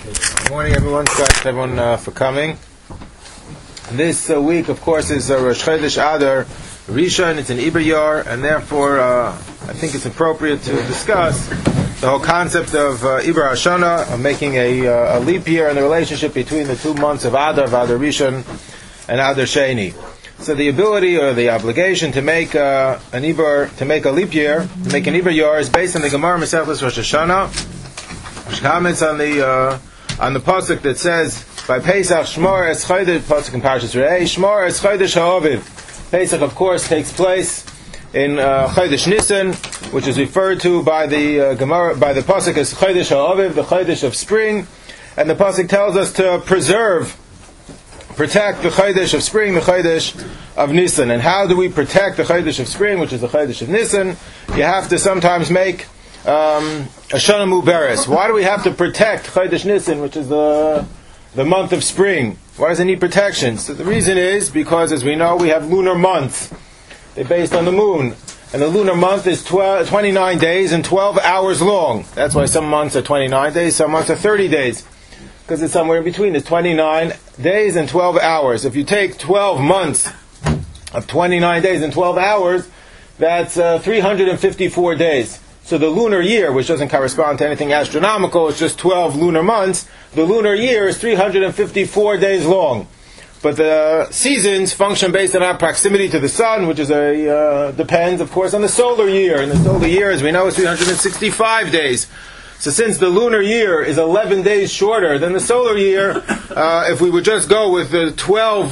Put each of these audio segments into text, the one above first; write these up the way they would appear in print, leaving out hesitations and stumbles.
Good morning, everyone. Thanks, everyone, for coming. This week, of course, is Rosh Chodesh Adar Rishon. It's an Iber Yar, and therefore, I think it's appropriate to discuss the whole concept of Iber Hashana, of making a leap year, and the relationship between the 2 months of Adar Rishon, and Adar Sheni. So the ability or the obligation to make a leap year, to make an Iber Yar, is based on the Gemara Masechtas Rosh Hashanah, which comments on the pasuk that says by Pesach Shmor es Chodesh, pasuk in Parshas Re'eh, Shmor es Chodesh Ha'aviv. Pesach, of course, takes place in Chodesh Nisan, which is referred to by the Gemara, by the pasuk as Chodesh Ha'aviv, the Chodesh of spring, and the pasuk tells us to protect the Chodesh of spring, the Chodesh of Nisan. And how do we protect the Chodesh of spring, which is the Chodesh of Nisan? You have to sometimes make Ashana Muberes. Why do we have to protect Chodesh Nisan, which is the month of spring? Why does it need protection? So the reason is because, as we know, we have lunar months. They're based on the moon. And the lunar month is 29 days and 12 hours long. That's why some months are 29 days, some months are 30 days. Because it's somewhere in between. It's 29 days and 12 hours. If you take 12 months of 29 days and 12 hours, that's 354 days. So the lunar year, which doesn't correspond to anything astronomical, it's just 12 lunar months, the lunar year is 354 days long. But the seasons function based on our proximity to the sun, which is depends, of course, on the solar year. And the solar year, as we know, is 365 days. So since the lunar year is 11 days shorter than the solar year, if we would just go with the 12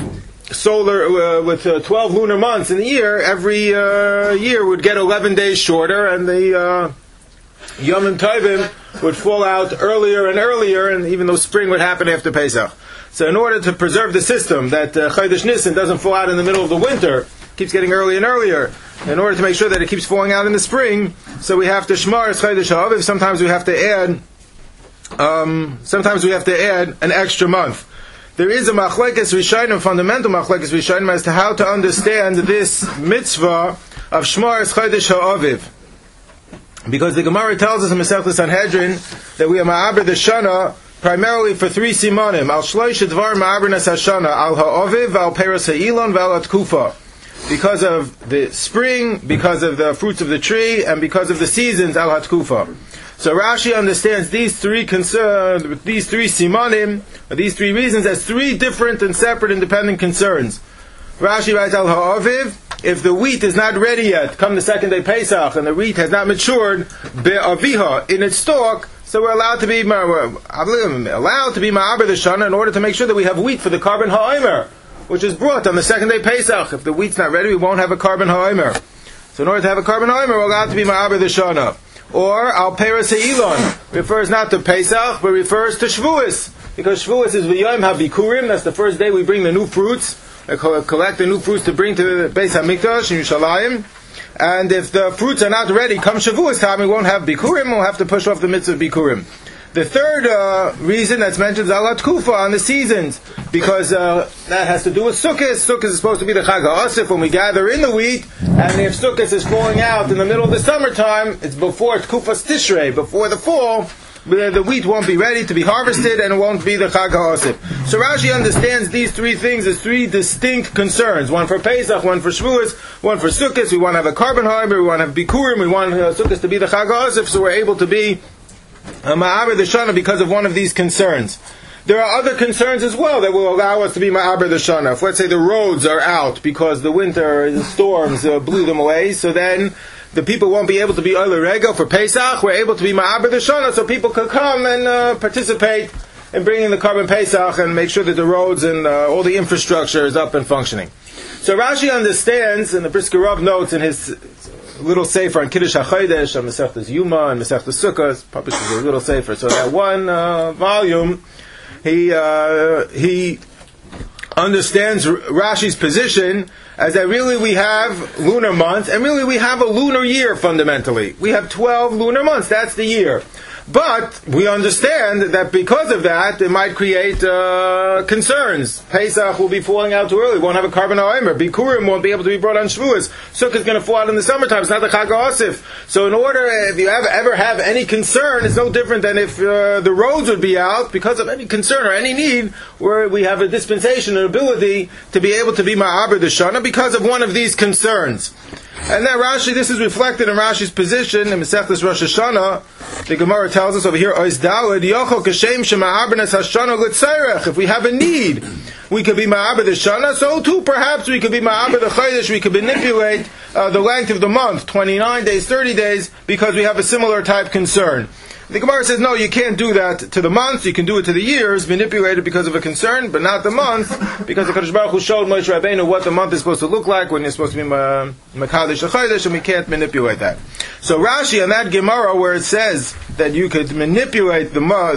lunar months in the year, every year would get 11 days shorter, and the Yom Tovim would fall out earlier and earlier, and even though spring would happen after Pesach. So in order to preserve the system that Chodesh Nisan doesn't fall out in the middle of the winter, keeps getting earlier and earlier, in order to make sure that it keeps falling out in the spring, so we have to Shmar es Chodesh Ha'aviv. Sometimes we have to add an extra month. There is a machlekes rishonim, fundamental machlekes rishonim, as to how to understand this mitzvah of Shmar es Chodesh Ha'aviv. Because the Gemara tells us in Masechtas Sanhedrin that we are ma'aber the Shana primarily for 3 simanim. Al shloish dvar ma'aber nas hashana, al ha'aviv, al peras ha'ilon, val atkufa. Because of the spring, because of the fruits of the tree, and because of the seasons, al hatkufa. So Rashi understands these three simanim, these 3 reasons, as 3 different and separate independent concerns. Rashi writes, al ha'aviv, if the wheat is not ready yet, come the second day Pesach, and the wheat has not matured, be'aviha, in its stalk, so we're allowed to be ma'aber the shana in order to make sure that we have wheat for the carbon ha'omer, which is brought on the second day Pesach. If the wheat's not ready, we won't have a carbon ha'omer. So in order to have a carbon ha'omer, we're allowed to be ma'aber the shana. Or al peras ha'ilon refers not to Pesach, but refers to Shavuos, because Shavuos is v'yom ha'bikurim. That's the first day we bring the new fruits, collect the new fruits to bring to the Beis Hamikdash in Yerushalayim. And if the fruits are not ready, come Shavuos time, we won't have bikurim. We'll have to push off the mitzvah of bikurim. The third reason that's mentioned is al hatkufa, on the seasons, because that has to do with Sukkot. Sukkot is supposed to be the Chag HaAsif, when we gather in the wheat, and if Sukkot is falling out in the middle of the summertime, it's before Tkufas Tishrei, before the fall, the wheat won't be ready to be harvested, and it won't be the Chag HaAsif. So Rashi understands these 3 things as 3 distinct concerns. One for Pesach, one for Shavuos, one for Sukkot. We want to have a carbon harbor, we want to have bikurim, we want Sukkot to be the Chag HaAsif, so we're able to be ma'aber the shana because of one of these concerns. There are other concerns as well that will allow us to be ma'aber the shana. If, let's say, the roads are out because the winter storms blew them away, so then the people won't be able to be Oler Rego for Pesach. We're able to be ma'aber the shana, so people could come and participate in bringing the carbon Pesach and make sure that the roads and all the infrastructure is up and functioning. So Rashi understands, and the Brisker Rav notes in his little sefer on Kiddush HaChodesh, on Masechtas Yuma and Masechtas Sukkos, publishes a little sefer. So that one volume, he understands Rashi's position as that really we have lunar months, and really we have a lunar year fundamentally. We have 12 lunar months, that's the year. But we understand that because of that, it might create concerns. Pesach will be falling out too early. Won't have a carbon ha'omer. Bikurim won't be able to be brought on Shavuos. Sukkah is going to fall out in the summertime. It's not the Chag HaOsif. So in order, if you ever have any concern, it's no different than if the roads would be out because of any concern or any need, where we have a dispensation, an ability to be able to be Ma'aber the Shana because of one of these concerns. And then Rashi, this is reflected in Rashi's position in Masechtas Rosh Hashanah. The Gemara tells us over here, Ois Daled, Yochel Kashem Shema'abernes Hashana L'Tzairech. If we have a need, we could be Ma'aber the Shana, so too perhaps we could be Ma'aber the Chodesh, we could manipulate the length of the month, 29 days, 30 days, because we have a similar type concern. The Gemara says, no, you can't do that to the months, you can do it to the years, manipulate it because of a concern, but not the month, because the Kadosh Baruch Hu showed Moshe Rabbeinu what the month is supposed to look like, when you're supposed to be Mekadesh HaChodesh, and we can't manipulate that. So Rashi, on that Gemara, where it says that you could manipulate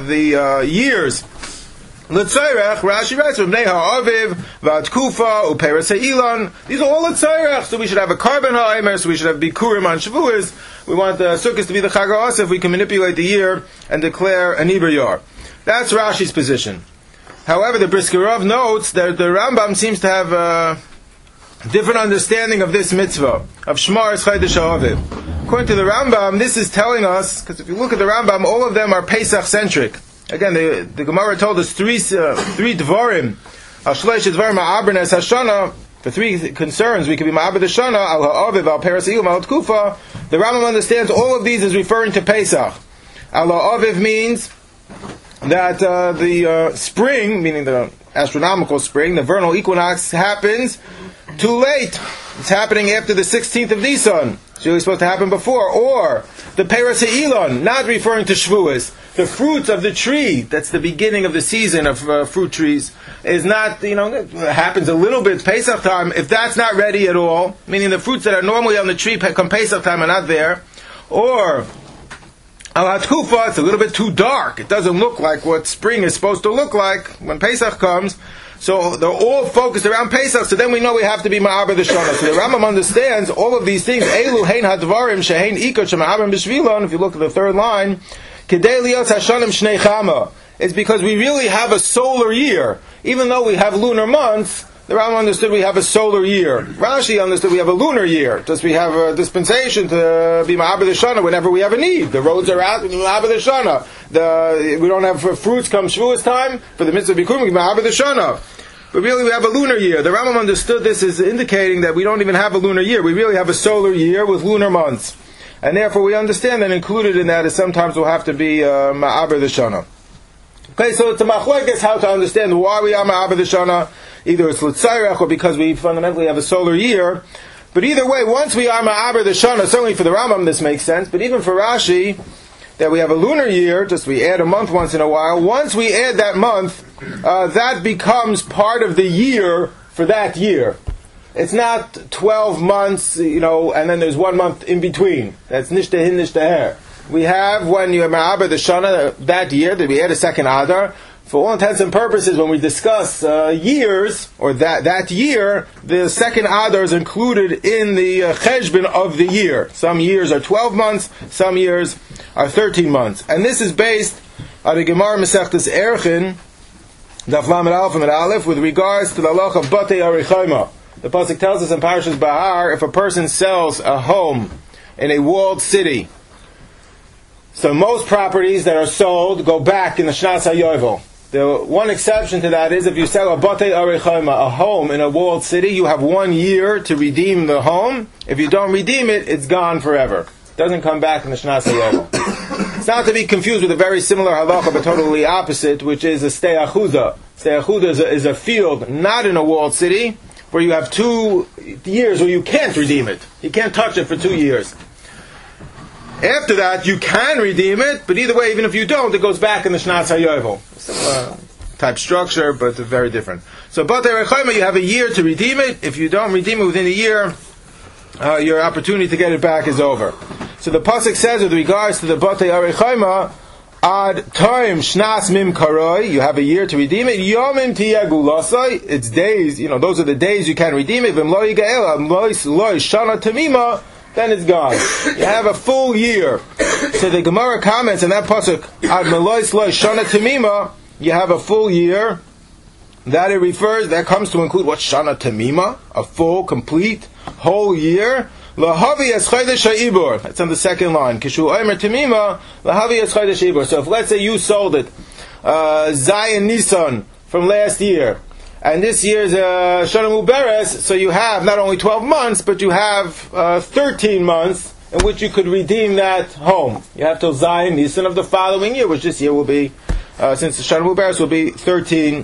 the years, L'Tzairech, Rashi writes, V'bnei ha'aviv, v'atkufa, u'peres ha'ilon. These are all L'Tzairech, so we should have a carbon ha'omer, so we should have bikurim on Shavuos. We want the Sukkot to be the Chag HaOsif, we can manipulate the year and declare an Iber Yar. That's Rashi's position. However, the Brisker Rav notes that the Rambam seems to have a different understanding of this mitzvah, of Shmar es Chodesh ha'aviv. According to the Rambam, this is telling us, because if you look at the Rambam, all of them are Pesach-centric. Again, the Gemara told us three dvarim, al shleish dvarim ha'abernes hashana, for three concerns, we could be ma'aber the shana, al ha'aviv, al peres ha'ilum, al tkufa. The Rambam understands all of these as referring to Pesach. Al ha'aviv means that the spring, meaning the astronomical spring, the vernal equinox, happens too late. It's happening after the 16th of Nisan. It's really supposed to happen before. Or the peres ha'ilon, not referring to Shavuos. The fruits of the tree, that's the beginning of the season of fruit trees, is not, it happens a little bit Pesach time. If that's not ready at all, meaning the fruits that are normally on the tree come Pesach time are not there, or al hatkufa, it's a little bit too dark. It doesn't look like what spring is supposed to look like when Pesach comes. So they're all focused around Pesach, so then we know we have to be Ma'aber the Shana. So the Rambam understands all of these things. Elu hein hadvarim shehein ikot shema'aber b'shvilon. If you look at the third line, Kedei liot hashanim shnei chama. It's because we really have a solar year. Even though we have lunar months, the Rambam understood we have a solar year. Rashi understood we have a lunar year. Just we have a dispensation to be Ma'aber the Shana whenever we have a need. The roads are out, we Ma'aber the Shana. We don't have fruits come Shavuos time, for the mitzvah bikurim, we Ma'aber the Shana. But really we have a lunar year. The Rambam understood this as indicating that we don't even have a lunar year. We really have a solar year with lunar months. And therefore we understand that included in that is sometimes we'll have to be Ma'aber the Shana. Okay, so it's a machlokes how to understand why we are Ma'aber the Shana. Either it's L'Tzairech or because we fundamentally have a solar year. But either way, once we are Ma'aber the Shana, certainly for the Rambam this makes sense, but even for Rashi, that we have a lunar year, just we add a month once in a while, once we add that month, that becomes part of the year for that year. It's not 12 months, and then there's 1 month in between. That's nishtahin nishtaher. We have, when you have Ma'aber the Shana that year, that we add a second Adar. For all intents and purposes, when we discuss years, or that year, the second Adar is included in the cheshbon of the year. Some years are 12 months, some years are 13 months. And this is based on the Gemara Masechtas Erchin, Daf Lamed Aleph and Aleph, with regards to the halach of Batei Arichayma. The pasuk tells us in Parashas Bahar, if a person sells a home in a walled city, so most properties that are sold go back in the Shnas HaYovel. The one exception to that is if you sell a Batei Arichayma, a home in a walled city, you have 1 year to redeem the home. If you don't redeem it, it's gone forever. It doesn't come back in the Shnas HaYovel. It's not to be confused with a very similar halacha, but totally opposite, which is a Stei Achuda. Stei Achuda is a field not in a walled city, where you have 2 years where you can't redeem it. You can't touch it for 2 years. After that, you can redeem it, but either way, even if you don't, it goes back in the Shnas HaYovel. Similar type structure, but very different. So, Batei Arichayma, you have a year to redeem it. If you don't redeem it within a year, your opportunity to get it back is over. So the pasuk says, with regards to the Batei Arichayma, Ad time shnas mim karoi, you have a year to redeem it. Yomim tiyagulasai, it's days, those are the days you can redeem it. Vim lo yigael, lois shana tamima, then it's gone. You have a full year. So the Gemara comments in that pasuk, Ad Melois Lo Shana Tamima, you have a full year. That comes to include what? Shana Tamima, a full, complete, whole year. Lahavi es Chodesh ha'ibur. That's on the second line. Kishu Omer Tamima, Lahavi es Chodesh ha'ibur. So if let's say you sold it, Zayin Nisan from last year, and this year's Shana Muberes, so you have not only 12 months, but you have 13 months in which you could redeem that home. You have till Zayin Nisan of the following year, which this year will be, since the Shana Muberes will be 13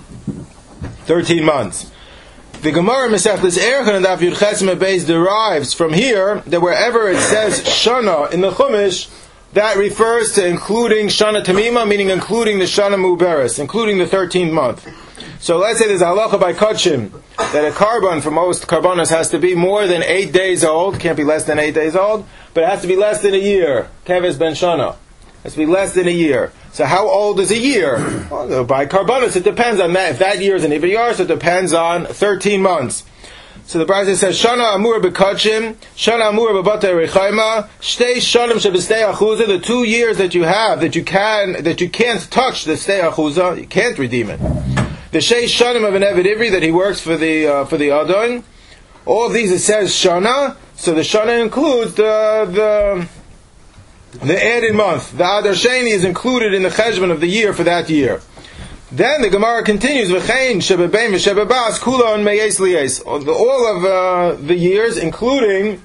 months. The Gemara Mesechtes Erechon and Daf Yud Ches Beis derives from here that wherever it says Shana in the Chumash, that refers to including Shana Tamima, meaning including the Shana Muberes, including the 13th month. So let's say there's a halacha by Kodshim that a carbon for most carbonas has to be more than 8 days old, can't be less than 8 days old, but it has to be less than a year. Keves ben Shana. It has to be less than a year. So how old is a year? Well, by carbonas, it depends on that. If that year is an Ibriyar, so it depends on 13 months. So the Brisa says, Shana Amur B'Kodshim, Shana Amur B'Batei Rechaima, Shtei Shanim Sheb'Stei Achuza, the 2 years that you have, that you can't touch the Stei Achuza, you can't redeem it. The Shei Shanim of an Eved Ivri, that he works for the Adon. All of these it says Shana, so the Shana includes the added month. The Adar Sheni is included in the cheshbon of the year for that year. Then the Gemara continues, V'chein shebebein v'shebebas kulon meyes liyes. All of the years, including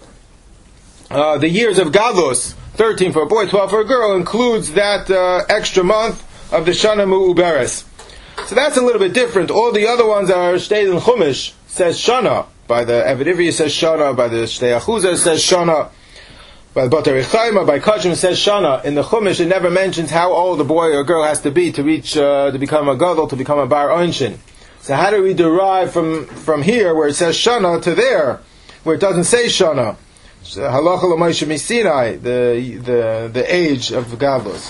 the years of Gadlus, 13 for a boy, 12 for a girl, includes that extra month of the Shana Mu'uberes. So that's a little bit different. All the other ones are Shtei and Chumash, says Shana. By the Eved Ivri it says Shana, by the Shtei Achuzah it says Shana. By Batei Rechaima, by Kodshim it says Shana. In the Chumash it never mentions how old a boy or girl has to be to reach, to become a Gadol, to become a Bar Onshin. So how do we derive from here, where it says Shana, to there, where it doesn't say Shana? Halacha l'Moshe Misinai, the age of Gadlus.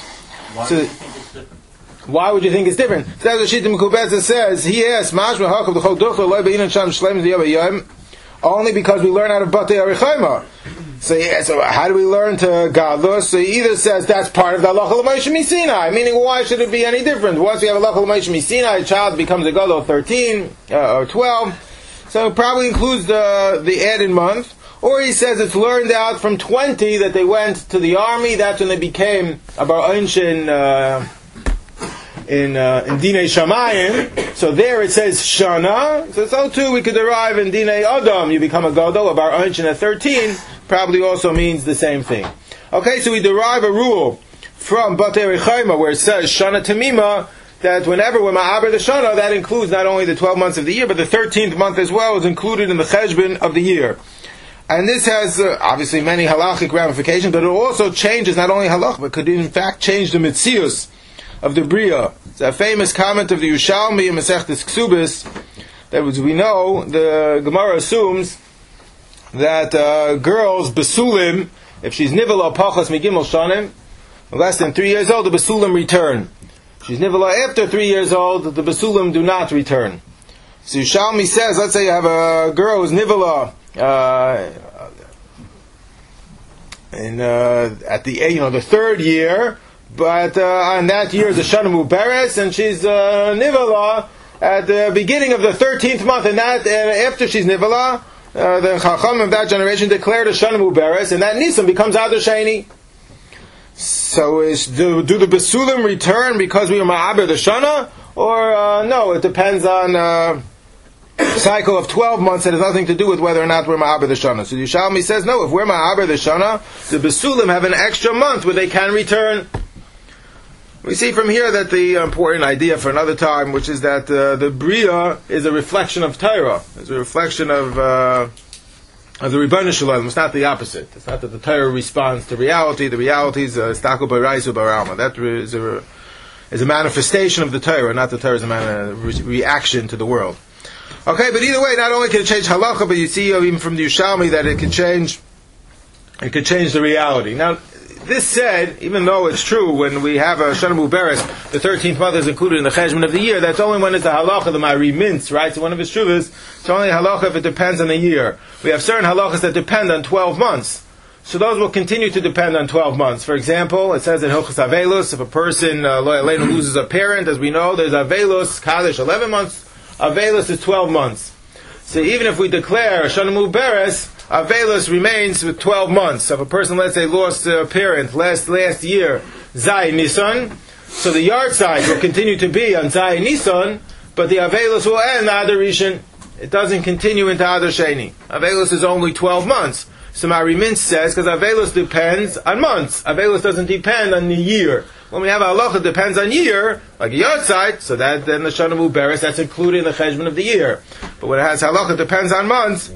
Why would you think it's different? So that's what Shita Mekubetza says. He asks, Mashma Hakav D'chol Duchel Loi Be'inan Sham Shleim D'Yom only because we learn out of Batei Rechaima. So how do we learn to Gadlus? So he either says that's part of the halacha l'Moshe Misinai, meaning why should it be any different? Once we have a halacha l'Moshe Misinai, a child becomes a Gadol 13 or 12, so it probably includes the added month. Or he says it's learned out from 20 that they went to the army. That's when they became a Bar Onshin in Dinei Shamayim. So there it says Shana. So too we could derive in Dinei Adam. You become a Gadol, a Bar Onshin at 13. Probably also means the same thing. Okay, so we derive a rule from Batei Rechaima where it says Shana Tamima, that whenever we're Ma'aber the Shana, that includes not only the 12 months of the year, but the 13th month as well is included in the cheshbon of the year. And this has obviously many halachic ramifications, but it also changes not only halach, but could in fact change the mitzius of the Bria. It's a famous comment of the Yushalmi in Masechtes Ksubis that, as we know, the Gemara assumes that girls, Basulim, if she's Nivala Pachas Migimel Shanim, less than 3 years old, the Basulim return. If she's Nivala after 3 years old, the Basulim do not return. So Yushalmi says, let's say you have a girl who's Nivala at the third year, but on that year is a Shana Muberes, and she's Nivala at the beginning of the 13th month, and that after she's Nivala, the Chacham of that generation declared a Shana Muberes, and that Nisan becomes Adar Sheni. So do the Basulim return because we are Ma'aber the Shana, or no? It depends on cycle of 12 months that has nothing to do with whether or not we're Ma'aber the Shana. So Yushalmi says, no, if we're Ma'aber the Shana, the Basulim have an extra month where they can return. We see from here that the important idea for another time, which is that the Bria is a reflection of Torah. It's a reflection of the Rebbeinu Shalom. It's not the opposite. It's not that the Torah responds to reality. The reality is Stakel Baraisu Baralma. That is a manifestation of the Torah, not the Torah is a reaction to the world. Okay, but either way, not only can it change halacha, but you see even from the Yushalmi that it could change the reality. Now, this said, even though it's true, when we have a Shana Muberes, the 13th month is included in the cheshbon of the year, that's only when it's a halacha, the Ma'ari Mintz, right? So one of his shuvas, it's only a halacha if it depends on the year. We have certain halachas that depend on 12 months. so those will continue to depend on 12 months. For example, it says in Hilchos Avelus, if a person loses a parent, as we know, there's Avelus, Kaddish, 11 months. Avelus is 12 months. So even if we declare Shana Muberes, Avelus remains with 12 months. So if a person, let's say, lost a parent last year, Zay Nisan, so the yard size will continue to be on Zay Nisan, but the Avelus will end Adar Rishon. It doesn't continue into Adar Sheni. Avelus is only 12 months. So Mari Mintz says, because Avelus depends on months. Avelus doesn't depend on the year. When we have a halacha, it depends on year, like a yard side, so that then the Shana Muberes, that's included in the cheshbon of the year. But when it has halacha, it depends on months,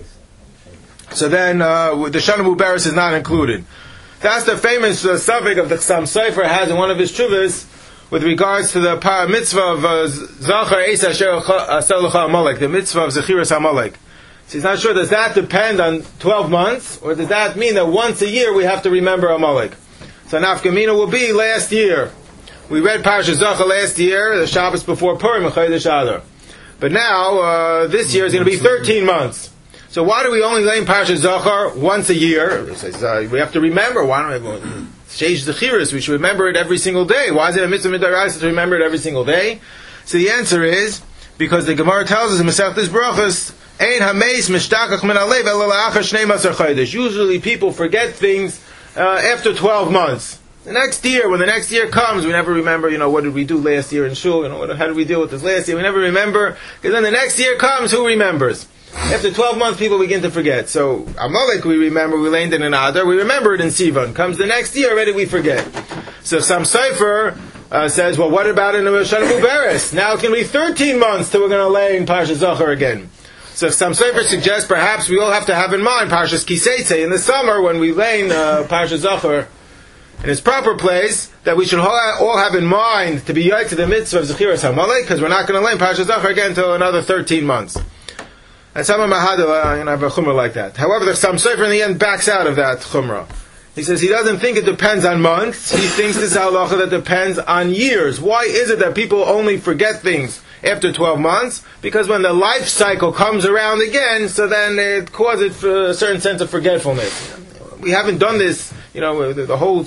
so then the Shana Muberes is not included. That's the famous suffix of the Chassam Sofer has in one of his chuvas with regards to the mitzvah of Zachar Eis Asher Aseh Lecha Amalek, the mitzvah of Zechiras Amalek. So he's not sure, does that depend on 12 months, or does that mean that once a year we have to remember Amalek? So Nafkamina will be last year. We read Parashat Zachar last year, the Shabbos before Purim, Chodesh Adar. But now, this year is going to be 13 months. So why do we only learn Parashat Zachar once a year? We have to remember. Why don't we Sheish Zechiras? We should remember it every single day. Why is it a mitzvah midaraisa to remember it every single day? So the answer is, because the Gemara tells us in Masechtas Brachos, Ein hameis mishtakach min alev ela la'achar shnei masar chodesh. Usually people forget things after 12 months. The next year, when the next year comes, we never remember, what did we do last year in shul? How did we deal with this last year? We never remember, because then the next year comes, who remembers? After 12 months, people begin to forget. So, Amalek we remember, we learned it in Adar, we remember it in Sivan. Comes the next year, already we forget. So some Sefer says, well, what about in the Shana Muberes? Now it's going to be 13 months till we're going to lay in Parashat Zachar again. So some Sefer suggests perhaps we all have to have in mind Parshas Kiseitze in the summer when we lay in Parashat Zachar in its proper place, that we should all have in mind to be yet to the mitzvah of Zechiras Hamalek, because we're not going to lay in Parashat Zachar again until another 13 months. And some of Mahadal have a chumrah like that. However, the Chassam Sofer in the end backs out of that chumrah. He says he doesn't think it depends on months. He thinks this is halacha that depends on years. Why is it that people only forget things after 12 months? Because when the life cycle comes around again, so then it causes a certain sense of forgetfulness. We haven't done this, the whole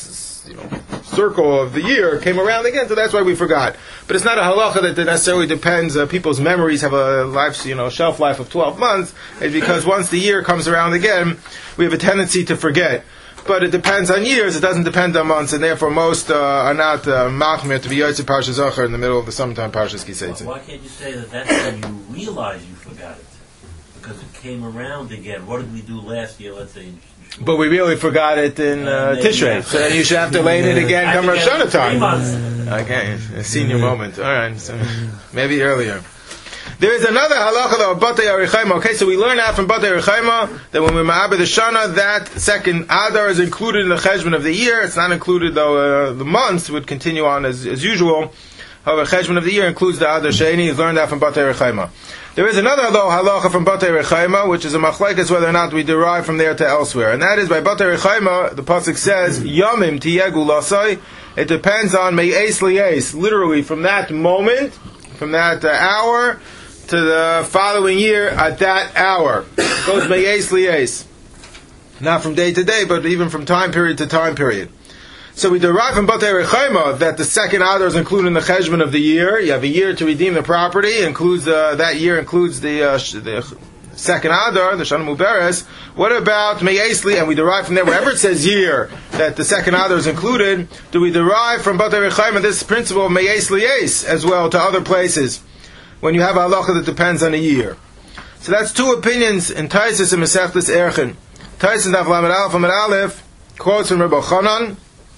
circle of the year came around again, so that's why we forgot. But it's not a halacha that necessarily depends, people's memories have a life, shelf life of 12 months. It's because once the year comes around again, we have a tendency to forget. But it depends on years, it doesn't depend on months, and therefore most are not machmir to be Yotze Parshas Zachar in the middle of the summertime Parshas Kiseitze. Why can't you say that that's when you realize you forgot it? Because it came around again. What did we do last year, let's say? But we really forgot it in Tishrei, so then you should have to lay in it again come Rosh Hashanah time. Okay, a senior moment. All right, so maybe earlier. There is another halacha of Batei Arichaima. Okay, so we learn out from Batei Arichaima that when we ma'abed the Shana, that second Adar is included in the cheshbon of the year. It's not included though. The months would continue on as usual. However, cheshbon of the year includes the Adar Sheni. Is learned out from Batei Arichaima. There is another halacha from Batei Arichaima, which is a machlekes whether or not we derive from there to elsewhere, and that is by Batei Arichaima. The pasuk says Yamim tiyegu lasai. It depends on me'es li'es, literally from that moment, from that hour to the following year at that hour. It goes me'es li'es. Not from day to day, but even from time period to time period. So we derive from Batei Arichaima that the second Adar is included in the cheshbon of the year. You have a year to redeem the property. That year includes the second Adar, the Shana Muberes. What about me'es li'es? And we derive from there, wherever it says year, that the second Adar is included. Do we derive from Batei Arichaima this principle of me'es li'es as well to other places? When you have a halacha that depends on a year. So that's two opinions in Taisus and Masechtas Erchin. Taisus Daf Lamed Aleph Amud Aleph quotes from Rabbi Chanan,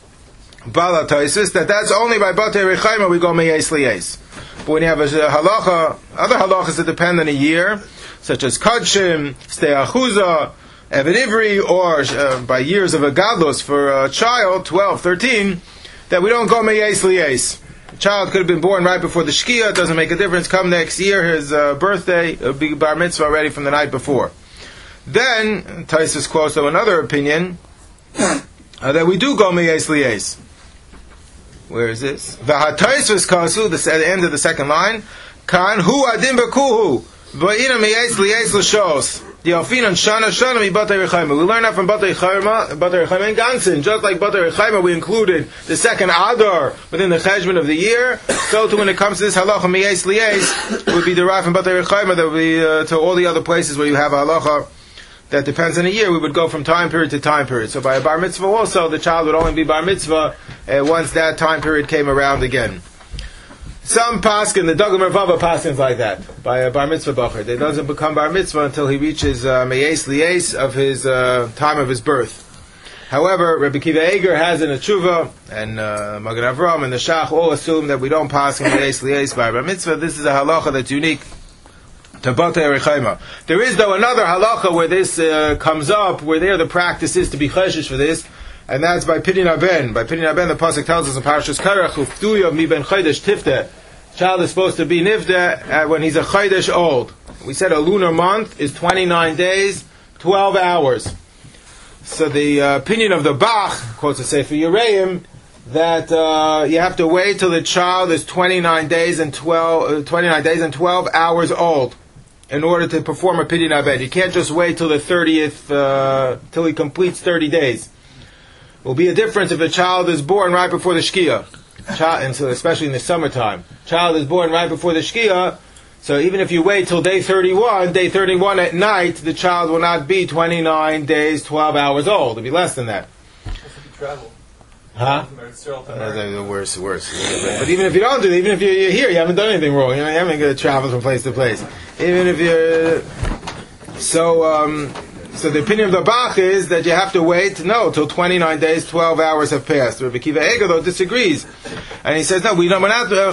Bala Taisus, that's only by Batei Arichaima we go me'es li'es. But when you have a halacha, other halachas that depend on a year, such as Kadshim, Stei Achuza, Eved Ivri, or by years of a gadlus for a child, 12, 13, that we don't go me'es li'es. The child could have been born right before the Shkia, it doesn't make a difference. Come next year, his birthday, it'll be bar mitzvah already from the night before. Then, Taisus quotes another opinion, that we do go me'es li'es. Where is this? V'hataisus kasu, the end of the second line, kan hu adim b'kuhu, v'ina me'es li'es l'shos. The Alfinan Shana Shana mi Batei Rechaima. We learn that from Batei Rechaima and Gansin. Just like Batei Rechaima, we included the second Adar within the Cheshbon of the year. So too, when it comes to this halacha miyes liyes, it would be derived from Batei Rechaima that would be to all the other places where you have halacha that depends on a year. We would go from time period to time period. So by a bar mitzvah also, the child would only be bar mitzvah once that time period came around again. Some paskin, the Dagam Ravava paskins like that, by a bar mitzvah bacher. They doesn't become bar mitzvah until he reaches meyes liyes of his time of his birth. However, Rabbi Kiva Eger has in a tshuva, and Magen Avram and the Shach all assume that we don't paskin meyes liyes by bar mitzvah. This is a halacha that's unique to Batei Rechaima. There is though another halacha where this comes up, where there the practice is to be cheshish for this, and that's by Pidyon Haben. By Pidyon Haben, the pasuk tells us in Parashas Korach, "Uftuyav mi ben chodesh tifteh." Child is supposed to be nivda when he's a chodesh old. We said a lunar month is 29 days, 12 hours. So the opinion of the Bach, quotes the Sefer Yereim, that you have to wait till the child is 29 days and 12 hours old in order to perform a Pidyon Haben. You can't just wait till the 30th, till he completes 30 days. It will be a difference if a child is born right before the Shkia. And so especially in the summertime. Child is born right before the Shkia, so even if you wait till day 31 at night, the child will not be 29 days, 12 hours old. It'll be less than that. If you travel. Huh? The worst. But even if you don't do it, even if you're here, you haven't done anything wrong. You haven't got to travel from place to place. Even if you're... So the opinion of the Bach is that you have to wait, till 29 days, 12 hours have passed. Rabbi Kiva Eger though disagrees, and he says, no, we don't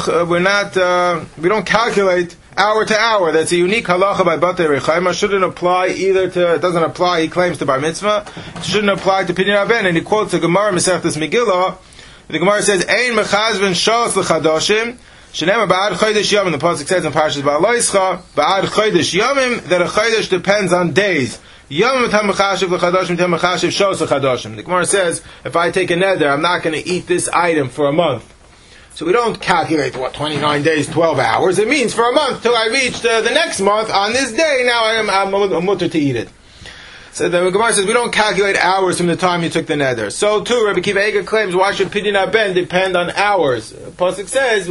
calculate hour to hour. That's a unique halacha by Batei Rechaima. Shouldn't apply either to. It doesn't apply. He claims to bar mitzvah. It shouldn't apply to Pidyon Haben, and he quotes the Gemara Masechtas Megillah. The Gemara says, "Ein mechazven shos lechadoshim." Shenema ba'ad chodesh yomim. The pasuk says in Parashas Ba'aloischa, ba'ad chodesh yomim, that a chodesh depends on days. The Gemara says, if I take a neder, I'm not going to eat this item for a month. So we don't calculate, 29 days, 12 hours. It means for a month till I reach the next month, on this day, now I'm mutter to eat it. So the Gemara says, we don't calculate hours from the time you took the neder. So too, Rabbi Kiva Eger claims, why should Pidyon Haben depend on hours? Pasuk says,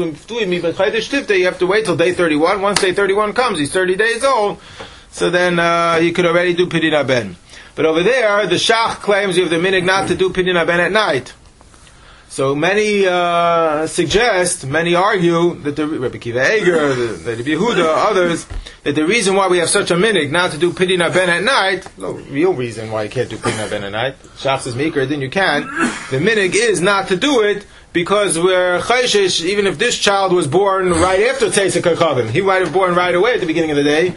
you have to wait till day 31. Once day 31 comes, he's 30 days old. So then you could already do Pidyon Haben. But over there, the Shach claims you have the minhag not to do Pidyon Haben at night. So many suggest, many argue that the Rabbi Kiva Eger, the Rabbi Yehuda, others, that the reason why we have such a minhag not to do Pidyon Haben at night, no real reason why you can't do Pidyon Haben at night. Shach says Mikra, then you can. The minhag is not to do it because we're chayshish, even if this child was born right after Tzeis HaKochavim, he might have born right away at the beginning of the day.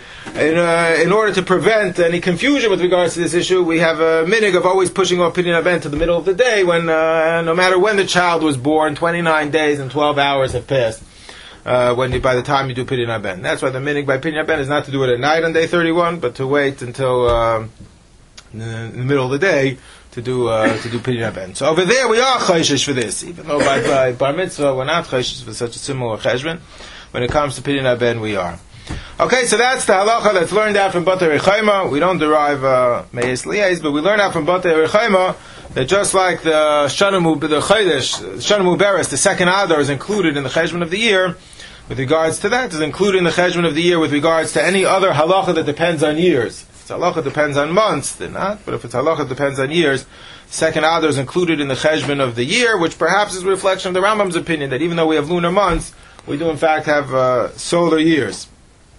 In order to prevent any confusion with regards to this issue, we have a minhag of always pushing off Pidyon Haben to the middle of the day, when no matter when the child was born, 29 days and 12 hours have passed by the time you do Pidyon Haben. That's why the minhag by Pidyon Haben is not to do it at night on day 31, but to wait until in the middle of the day to do Pidyon Haben. So over there we are chayshish for this, even though by bar mitzvah we're not chayshish for such a similar cheshbon. When it comes to Pidyon Haben, we are. Okay, so that's the halacha that's learned out from Batei Rechaima. We don't derive meyes liyes, but we learn out from Batei Rechaima that just like the Shana Muberes, the second Adar, is included in the cheshbon of the year. With regards to that, is included in the cheshbon of the year with regards to any other halacha that depends on years. If it's halacha depends on months, then not. But if it's halacha depends on years, second Adar is included in the cheshbon of the year, which perhaps is a reflection of the Rambam's opinion that even though we have lunar months, we do in fact have solar years.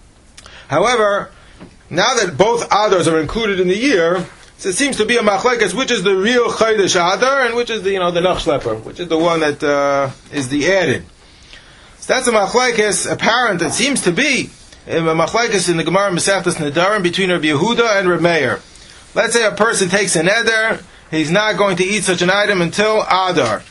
However, now that both Adars are included in the year, so it seems to be a machlekes, which is the real Chodesh Adar, and which is the Nachshleper, which is the one that is the added. So that's a machlekes apparent, it seems to be, a machlekes in the Gemara Masechtas Nedarim between Rabbi Yehuda and Rabbi Meir. Let's say a person takes a neder, he's not going to eat such an item until Adar.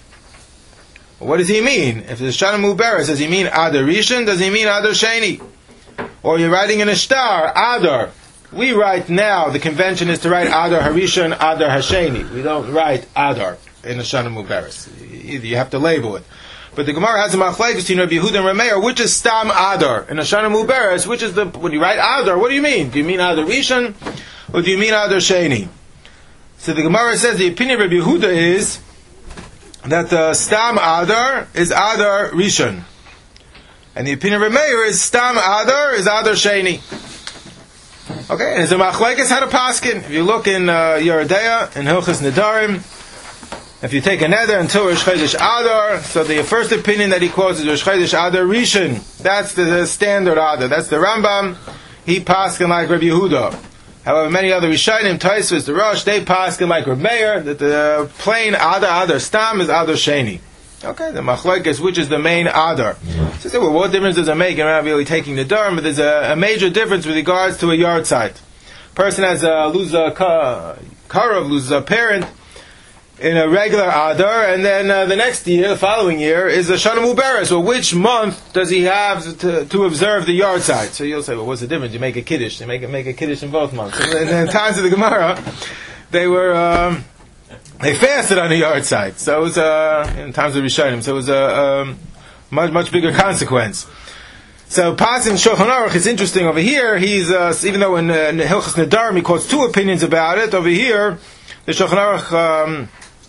What does he mean? If it's Shana Muberes, does he mean Adar Rishon? Does he mean Adar Sheni? Or you're writing in a star, Adar. We write now, the convention is to write Adar Harishon, Adar Hasheni. We don't write Adar in a Shana Muberes. Either you have to label it. But the Gemara has a machlekes between Rabbi Yehuda and Rabbi Meir, which is Stam Adar. In a Shana Muberes, which is when you write Adar, what do you mean? Do you mean Adar Rishon? or do you mean Adar Sheni? So the Gemara says the opinion of Rabbi Yehuda is that the Stam Adar is Adar Rishon. And the opinion of Rabbi Meir is Stam Adar is Adar Sheni. Okay, and it's a machlekes how to paskin. If you look in Yeridea, in Hilchos Nedarim, if you take a neder until Rosh Chodesh Adar, so the first opinion that he quotes is Rosh Chodesh Adar Rishon. That's the standard Adar. That's the Rambam. He paskin like Rabbi Yehuda. However, many other Rishonim, Tosfos, the Rosh, they paskin like Rabbi Meir, that the plain Adar Stam is Adar Sheni. Okay, the machlokes, which is the main Adar. So, well, what difference does it make? And we're not really taking the Durham, but there's a major difference with regards to a yard site. Person has loses a Karav, loses a parent in a regular Adar, and then the next year, the following year, is a Shana Mubarak. So which month does he have to observe the yard site? So you'll say, well, what's the difference? You make a Kiddush. You make a Kiddush in both months. And in times of the Gemara, they fasted on the yard site. So it was, in times of Rishonim, so it was a much bigger consequence. So Pasim Shulchan Aruch is interesting over here. He's, even though in Hilchos Nedarim he quotes two opinions about it, over here, the Shulchan Aruch,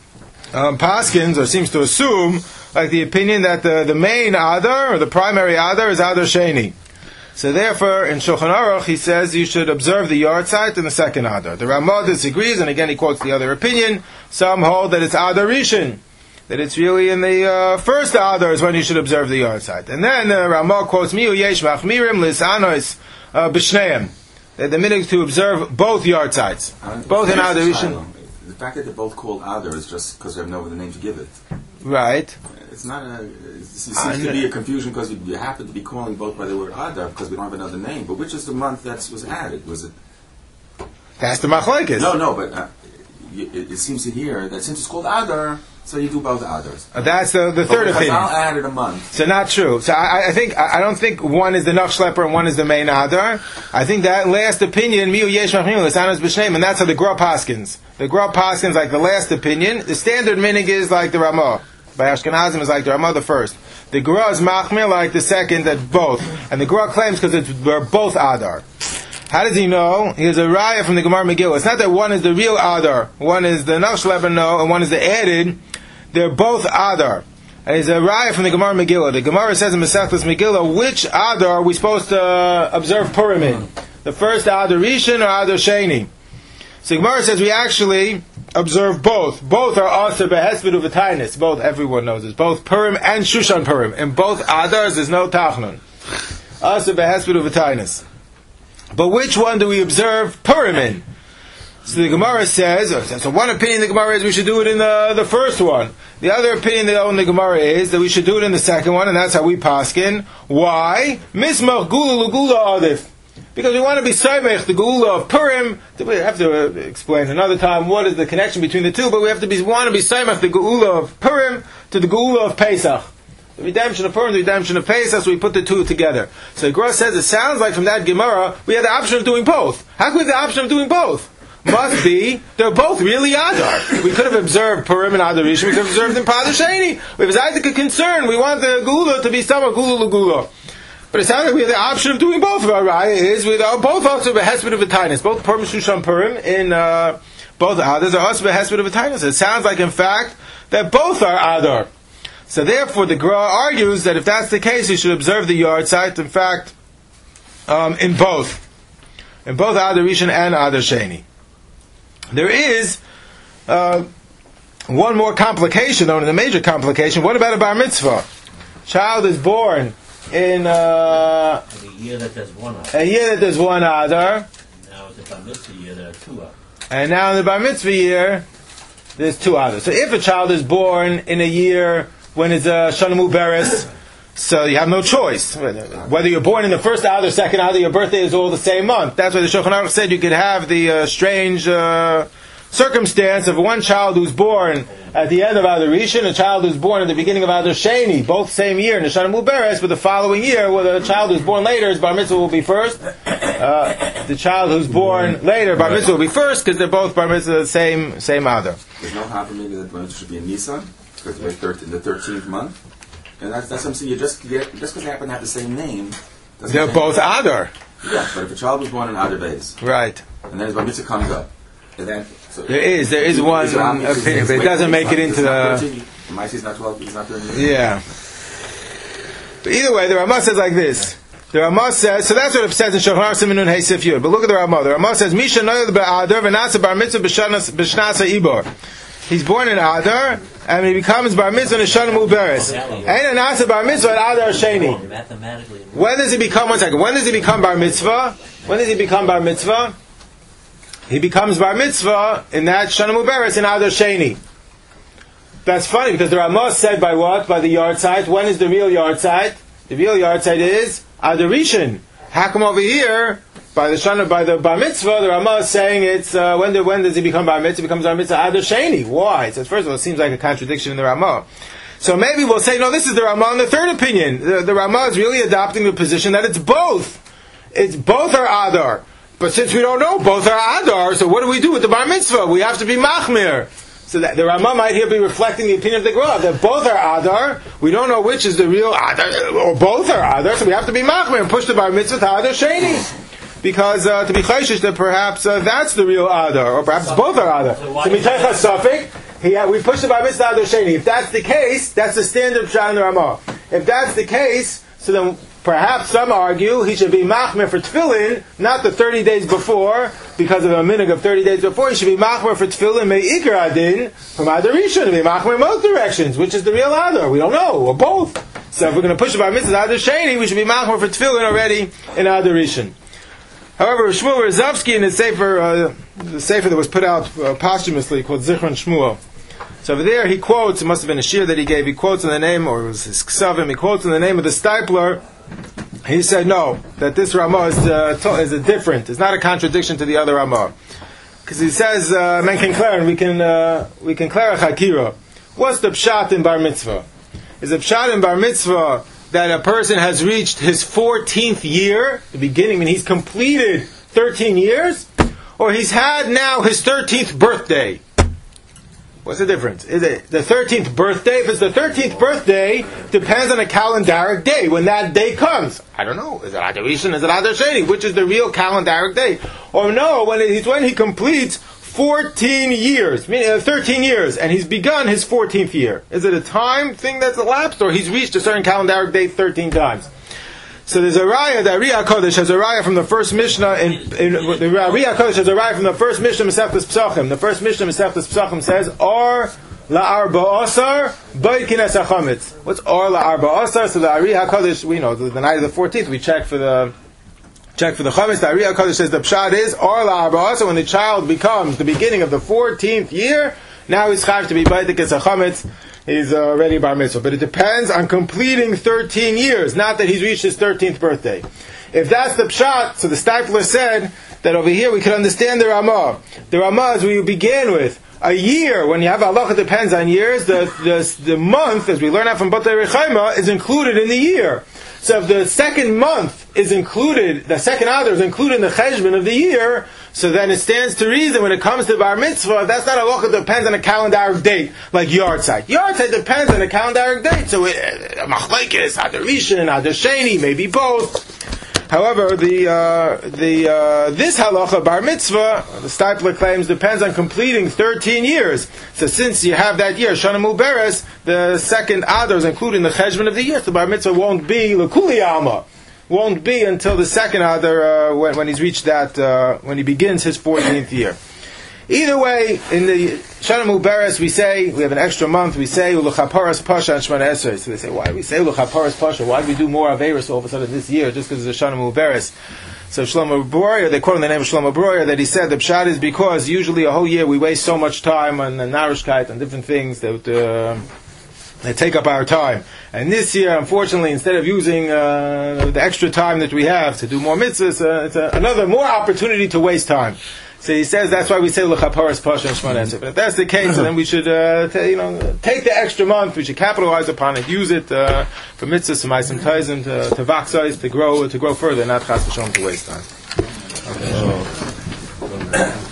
Paskins, or seems to assume, like the opinion that the main Adar, or the primary Adar, is Adar Sheni. So therefore, in Shulchan Aruch, he says you should observe the yard site in the second Adar. The Ramah disagrees, and again he quotes the other opinion. Some hold that it's Adar Rishon, that it's really in the first Adar is when you should observe the yard site. And then Ramah quotes Miu Yesh Machmirim Lisanos B'Shneim, that the minhag to observe both yard sites, both in Adar Rishon. The fact that they're both called Adar is just because they have no other name to give it. Right. It's not it seems to be a confusion because you happen to be calling both by the word Adar because we don't have another name. But which is the month that was added? Was it? That's the machlokes. No, but it seems to here that since it's called Adar, so you do both Adars. That's the third opinion. I'll add it a month. So not true. So I don't think one is the Nach Schlepper and one is the main Adar. I think that last opinion, Miu Yesh Machmirim L'Sanos B'Shneim, and that's how the Gra Paskins. The Gra Paskins like the last opinion. The standard minhag is like the Ramah. By Ashkenazim is like the Ramah the first. The Gra is Machmir like the second at both. And the Gra claims because they're both Adar. How does he know? He has a raya from the Gemara Megillah. It's not that one is the real Adar, one is the Nach Schlepper, no, and one is the added. They're both Adar. And it's a raya from the Gemara Megillah. The Gemara says in Masechtas Megillah, which Adar are we supposed to observe Purim in? The first Adar Rishon or Adar Sheni? So the Gemara says we actually observe both. Both are Aser Behesped Uv'Tainis. Both, everyone knows this. Both Purim and Shushan Purim. In both Adars, there's no Tachnun. Aser Behesped Uv'Tainis. But which one do we observe Purim in? So the Gemara says, so one opinion the Gemara is we should do it in the first one. The other opinion the Gemara is that we should do it in the second one, and that's how we paskin. Why? Mismach Gula Lugula Adif. Because we want to be Saimech, the Gula of Purim. We have to explain another time what is the connection between the two, but we want to be Saimech, the Gula of Purim, to the Gula of Pesach. The redemption of Purim, the redemption of Pesach, so we put the two together. So the Gemara says it sounds like from that Gemara we had the option of doing both. How can we have the option of doing both? Must be, they're both really Adar. We could have observed Purim and Adar Rishon, we could have observed in Adar Sheni. We have a concern, we want the Gula to be Samar Gula Lugula. But it sounds like we have the option of doing both of our raya is with both also Behesped Uv'Tainis, both Purim Shushan Purim in both Adars are also Behesped Uv'Tainis. It sounds like in fact that both are Adar. So therefore the Gra argues that if that's the case you should observe the yard site in fact in both Adar Rishon and Adar Sheni. There is one more complication, known as a major complication. What about a bar mitzvah? Child is born in a year that there's one Adar. A year that there's one Adar. Now it's the bar mitzvah year there are two Adar. And now in the bar mitzvah year there's two Adar. So if a child is born in a year when it's a Shana Mubarak, so you have no choice. Whether you're born in the first Adar or second Adar, your birthday is all the same month. That's why the Shulchan Aruch said you could have the strange circumstance of one child who's born at the end of Adar Rishon, a child who's born at the beginning of Adar Sheni, both same year in the Shana Mubarak, but the following year, where the child who's born later, his bar mitzvah will be first. The child who's born later, bar mitzvah will be first, because they're both bar mitzvah the same Adar. There's no happening that bar mitzvah should be in Nisan, because they're in the 13th month. And that's something you just because they happen to have the same name. They're both Adar. Yeah, but if a child was born in Adar Beis, Right. and then his bar mitzvah comes up, and then There is one opinion, but it doesn't make it into the. He's not 12. He's not 13. Yeah. But either way, the Ramah says like this. The Ramah says, so that's what it says in Shulchan Aruch Siman Nun Hey Sif Yud. But look at the Ramah. The Ramah says, Misha noyed be'adar v'nasa bar mitzvah b'shnasa ibor. He's born in Adar, and he becomes bar mitzvah in Shana Muberes. Ain't nasa bar mitzvah at Adar Sheni. When does he become? 1 second. When does he become bar mitzvah? When does he become bar mitzvah? He becomes bar mitzvah in that Shana Muberes in Adar Sheni. That's funny because the Ramah said by what? By the yard site. When is the real yard site? The real yard site is Adar Rishon. How come over here by the bar mitzvah? The Ramah is saying it's when does he become bar mitzvah? He becomes bar mitzvah Adar Sheni. Why? So first of all, it seems like a contradiction in the Ramah. So maybe we'll say no. This is the Ramah in the third opinion. The Ramah is really adopting the position that it's both. It's both are Adar. But since we don't know both are Adar, so what do we do with the bar mitzvah? We have to be machmir. So that the Ramah might here be reflecting the opinion of the Gemara that both are Adar. We don't know which is the real Adar, or both are Adar. So we have to be machmir and push the bar mitzvah to Adar Sheni, because to be chayshish that perhaps that's the real Adar, or perhaps both are Adar. So mitaycha safik, we push the bar mitzvah to Adar Sheni. If that's the case, that's the standard pshat in the Ramah. If that's the case, so then perhaps some argue he should be machmer for tefillin, not the 30 days before, because of a minhag of 30 days before. He should be machmer for tefillin me'ikar adin from Adar Rishon, to be machmer in both directions. Which is the real Adar? We don't know, or both. So if we're going to push the bar mitzvah Adar Sheni, we should be machmer for tefillin already in Adar Rishon. However, Shmuel Rozovsky in his sefer, the sefer that was put out posthumously called Zichron Shmuel. So over there he quotes, it must have been a shir that he gave, he quotes in the name, or it was his ksavim, he quotes in the name of the Stipler. He said no, that this Ramah is a different, it's not a contradiction to the other Ramah. Because he says, men can clear, and we can clear a chakira. What's the pshat in bar mitzvah? Is the pshat in bar mitzvah that a person has reached his 14th year, the beginning, when he's completed 13 years, or he's had now his 13th birthday? What's the difference? Is it the 13th birthday? If it's the 13th birthday, depends on a calendaric day, when that day comes. I don't know. Is it Adar Rishon? Is it Adar Sheni? Which is the real calendaric day? Or no, when he completes 14 years, meaning 13 years, and he's begun his 14th year. Is it a time thing that's elapsed, or he's reached a certain calendaric date 13 times? So there's a raya, the Riyah Kodesh has a raya from the first Mishnah the Riyah Kodesh has a raya from the first Mishnah Masechtas Pesachim. The first Mishnah Masechtas Pesachim says, Or la'arba asar baikin esachamitz. What's or la'arba asar? So the Riyah Kodesh, we know, the night of the 14th, we check for the chametz. The Riyah Kodesh says the pshat is, or la'arba asar, when the child becomes the beginning of the 14th year, now he's chayav to be baitik esachamitz. He's already bar mitzvah. But it depends on completing 13 years, not that he's reached his 13th birthday. If that's the pshat, so the Stipler said that over here we can understand the Ramah. The Ramah, as we begin with, a year, when you have halacha depends on years, the month, as we learn out from Batei Rechaima, is included in the year. So if the second month is included, the second Adar is included in the cheshbon of the year, so then it stands to reason when it comes to bar mitzvah, that's not a halacha that depends on a calendaric date, like yard site. Yard site depends on a calendaric date, so machlekes, Adar Rishon, Adar Sheni, maybe both. However, this halacha bar mitzvah, the Stipler claims, depends on completing 13 years. So since you have that year, Shana Muberes, the second Adar is included in the cheshbon of the year, so bar mitzvah won't be l'kuli alma. Won't be until the second Adar when he's reached that, when he begins his 14th year. Either way, in the Shana Muberes, we have an extra month, we say, Uluchaparas Pasha and Shemana Esrei. So they say, why do we say Uluchaparas Pasha? Why do we do more Averis all of a sudden this year, just because it's a Shana Muberes? So Shlomo Breuer, they quote in the name of Shlomo Breuer, that he said, the pshat is because usually a whole year we waste so much time on Narishkeit and different things that take up our time. And this year, unfortunately, instead of using the extra time that we have to do more mitzvahs, it's another more opportunity to waste time. So he says that's why we say l'chaparas pasha and Shemana Esrei. But if that's the case, then we should take the extra month. We should capitalize upon it, use it for mitzvahs, to ma'asim taisim, to vachsais, to grow further, not chas v'shalom to waste time. Okay.